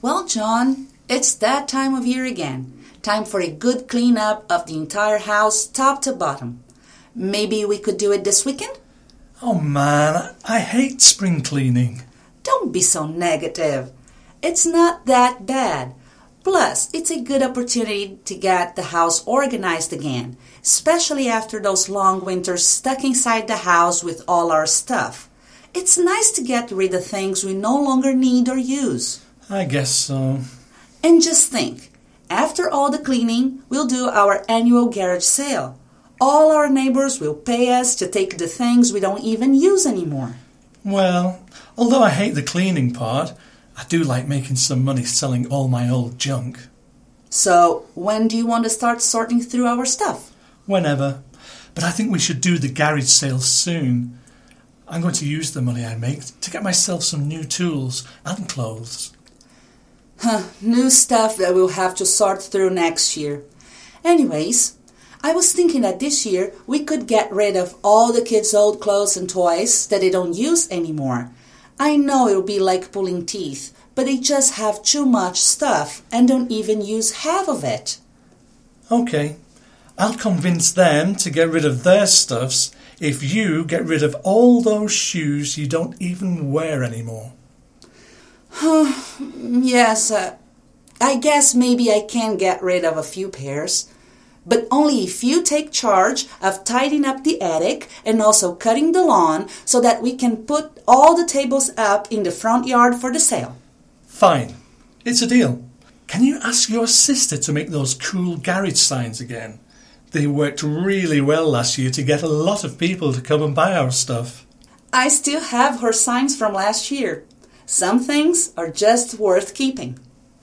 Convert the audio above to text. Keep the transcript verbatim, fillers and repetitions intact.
Well, John, it's that time of year again. Time for a good cleanup of the entire house, top to bottom. Maybe we could do it this weekend? Oh man, I hate spring cleaning. Don't be so negative. It's not that bad. Plus, it's a good opportunity to get the house organized again, especially after those long winters stuck inside the house with all our stuff. It's nice to get rid of things we no longer need or use. I guess so. And just think, after all the cleaning, we'll do our annual garage sale. All our neighbors will pay us to take the things we don't even use anymore. Well, although I hate the cleaning part, I do like making some money selling all my old junk. So, when do you want to start sorting through our stuff? Whenever. But I think we should do the garage sale soon. I'm going to use the money I make to get myself some new tools and clothes. Huh, new stuff that we'll have to sort through next year. Anyways, I was thinking that this year we could get rid of all the kids' old clothes and toys that they don't use anymore. I know it'll be like pulling teeth, but they just have too much stuff and don't even use half of it. Okay, I'll convince them to get rid of their stuffs if you get rid of all those shoes you don't even wear anymore. Yes, uh, I guess maybe I can get rid of a few pairs. But only if you take charge of tidying up the attic and also cutting the lawn so that we can put all the tables up in the front yard for the sale. Fine. It's a deal. Can you ask your sister to make those cool garage signs again? They worked really well last year to get a lot of people to come and buy our stuff. I still have her signs from last year. Some things are just worth keeping.